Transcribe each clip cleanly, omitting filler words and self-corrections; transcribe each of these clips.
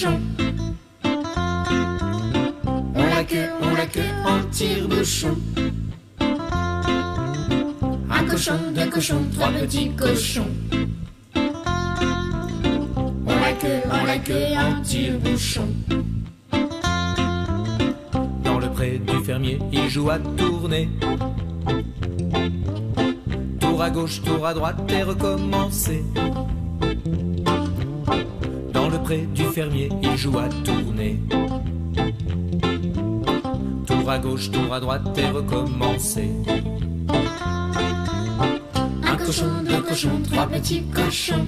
tire-bouchon. On la queue en tire-bouchon. Un cochon, deux cochons, trois petits cochons. On la queue en tire-bouchon. Dans le pré du fermier, il joue à tourner. Tour à gauche, tour à droite et recommencer. Dans le pré du fermier, il joue à tourner. Tour à gauche, tour à droite et recommencer. Un cochon, deux cochons, trois petits cochons.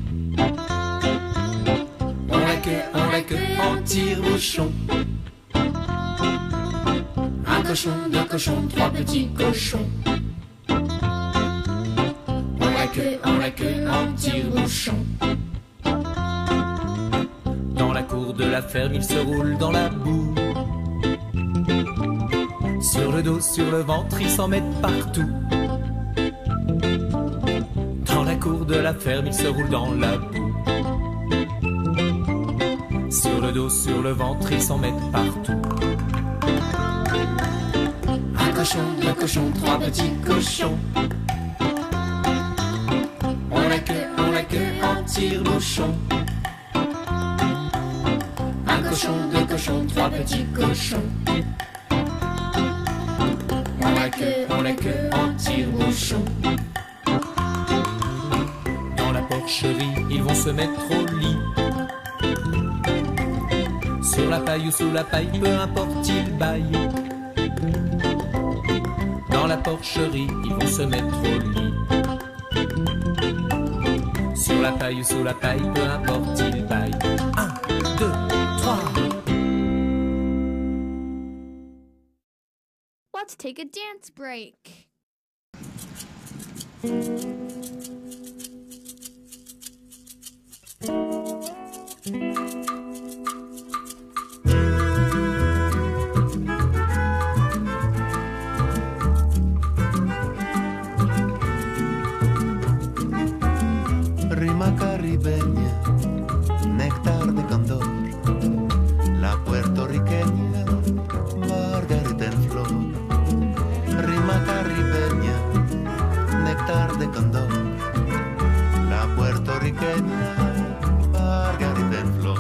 On la queue en tire-bouchon. Un cochon, deux cochons, trois petits cochons. On la queue en tire-bouchon. Dans la cour de la ferme, il se roule dans la boue. Sur le dos, sur le ventre, ils s'en mettent partout. Dans la cour de la ferme, il se roule dans la boue. Sur le dos, sur le ventre, ils s'en mettent partout. Un cochon, deux cochons, trois petits cochons. On la queue en tire-bouchon. Un cochon, deux cochons, trois petits cochons. On la queue en tire-bouchon. Dans la porcherie, ils vont se mettre au lit. Sur la paille ou sous la paille, peu importe, ils baillent. Dans la porcherie, ils vont se mettre au lit. Sur la paille ou sous la paille, peu importe, ils baillent. 1, 2, 3. Let's take a dance break. Rima caribeña, néctar de candor, la puertorriqueña, margarita en flor. Rima caribeña, néctar de candor, la puertorriqueña, margarita en flor.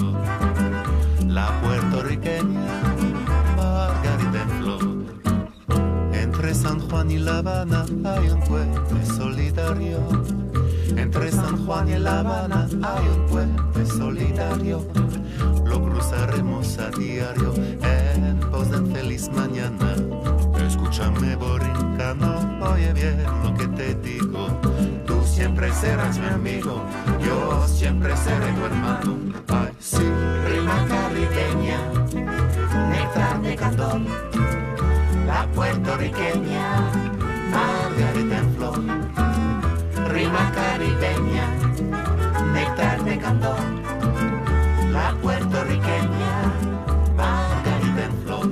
La puertorriqueña, margarita en flor. Entre San Juan y La Habana hay un puente solidario. Entre San Juan y La Habana hay un puente solidario. Lo cruzaremos a diario en pos de feliz mañana. Escúchame, borincano, oye bien lo que te digo. Tú siempre serás mi amigo, yo siempre seré tu hermano. Ay, sí. Rima caribeña, néctar de candor, la puertorriqueña, margarita en flor. Rima caribeña, néctar de candor, la puertorriqueña, margarita en flor.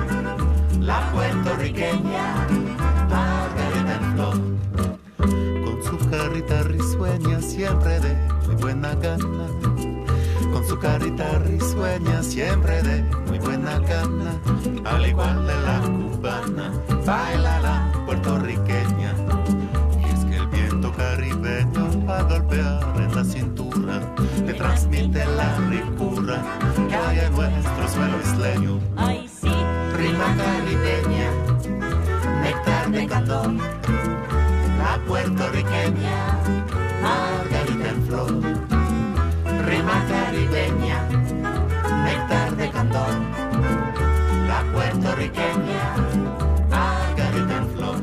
La puertorriqueña, margarita en flor. Con su carita risueña siempre de muy buena gana. Con su carita risueña siempre de muy buena gana. Al igual de la cubana, baila la puertorriqueña. Y es que el viento caribeño a golpear en la cintura te transmite la ricura que hay en nuestro suelo isleño. Ay, sí. Rima caribeña, néctar de candor, la puertorriqueña, margarita en flor. Rima caribeña, néctar de candor, la puertorriqueña, margarita en flor.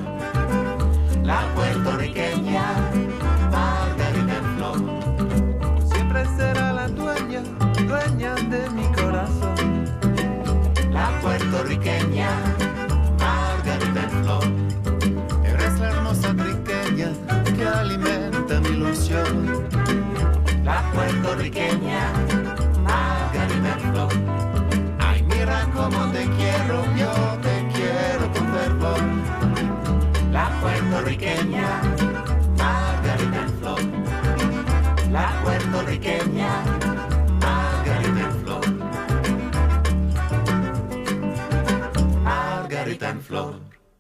La puertorriqueña, margarita en flor. Siempre será la dueña, dueña de mi corazón. La puertorriqueña, margarita en flor. Eres la hermosa triqueña que alimenta mi ilusión. La puertorriqueña, margarita en flor. Ay, mira cómo te quiero, yo te quiero con fervor. La puertorriqueña, margarita en flor. La puertorriqueña, margarita en flor. bonita en flor.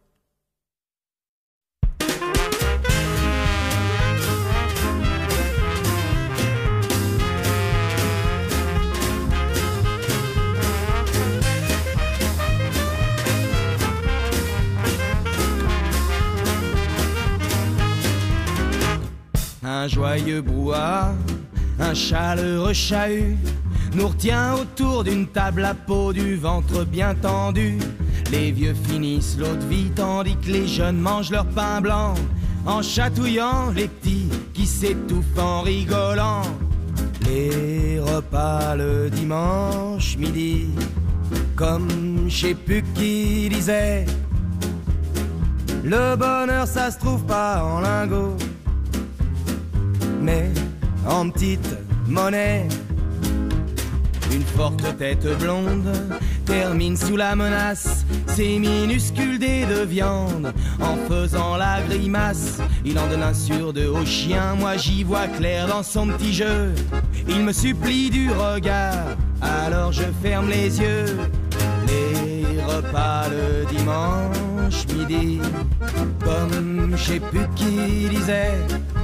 Un joyeux brouhaha, un chaleureux chahut nous retient autour d'une table à peau, du ventre bien tendu. Les vieux finissent l'eau de vie tandis que les jeunes mangent leur pain blanc, en chatouillant les petits qui s'étouffent en rigolant. Les repas le dimanche midi, comme je sais plus qui disait, le bonheur ça se trouve pas en lingots, mais en petite monnaie. Une forte tête blonde termine sous la menace ses minuscules dés de viande en faisant la grimace. Il en donne un sur deux au chien, moi j'y vois clair dans son petit jeu. Il me supplie du regard, alors je ferme les yeux. Les repas le dimanche midi, comme je sais plus qui disait,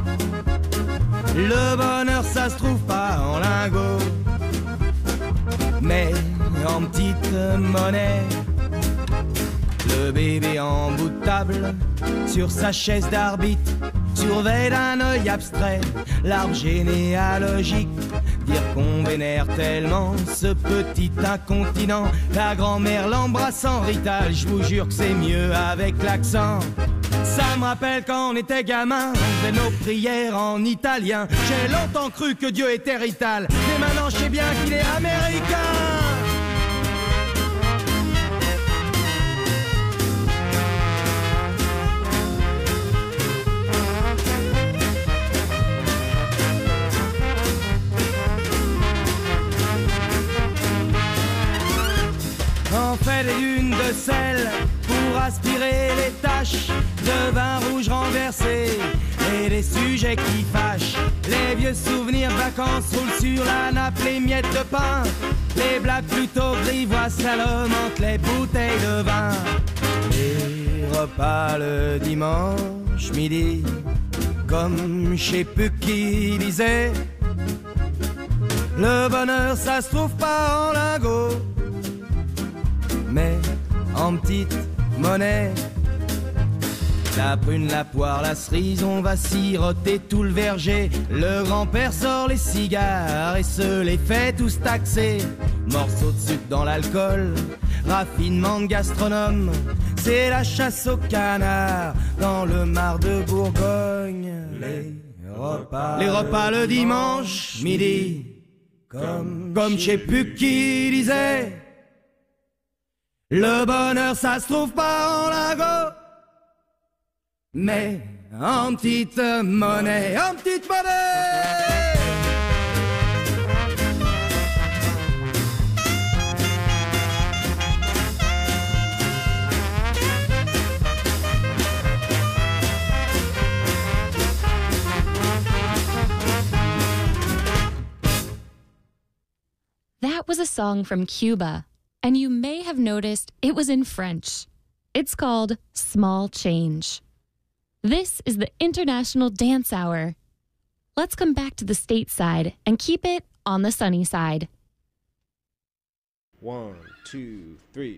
le bonheur ça se trouve pas en lingots, mais en petite monnaie. Le bébé en bout de table, sur sa chaise d'arbitre, surveille d'un œil abstrait l'arbre généalogique. Dire qu'on vénère tellement ce petit incontinent, la grand-mère l'embrasse en rital, je vous jure que c'est mieux avec l'accent. Ça me rappelle quand on était gamin, on faisait nos prières en italien. J'ai longtemps cru que Dieu était rital, mais maintenant je sais bien qu'il est américain. On fait des dunes de sel pour aspirer les taches de vin rouge renversé et des sujets qui fâchent. Les vieux souvenirs de vacances roulent sur la nappe, les miettes de pain, les blagues plutôt grivoises s'allument entre les bouteilles de vin. Les repas le dimanche midi, comme je sais plus qui disait, le bonheur ça se trouve pas en lingots, mais en petite monnaie. La prune, la poire, la cerise, on va siroter tout le verger. Le grand-père sort les cigares et se les fait tous taxer. Morceaux de sucre dans l'alcool, raffinement de gastronome, c'est la chasse au canard dans le mar de Bourgogne. Les repas le dimanche midi, comme je sais plus qui disait, le bonheur ça se trouve pas en lingots, mais en petite monnaie, en petite monnaie. That was a song from Cuba, and you may have noticed it was in French. It's called Small Change. This is the International Dance Hour. Let's come back to the stateside and keep it on the sunny side. 1, 2, 3.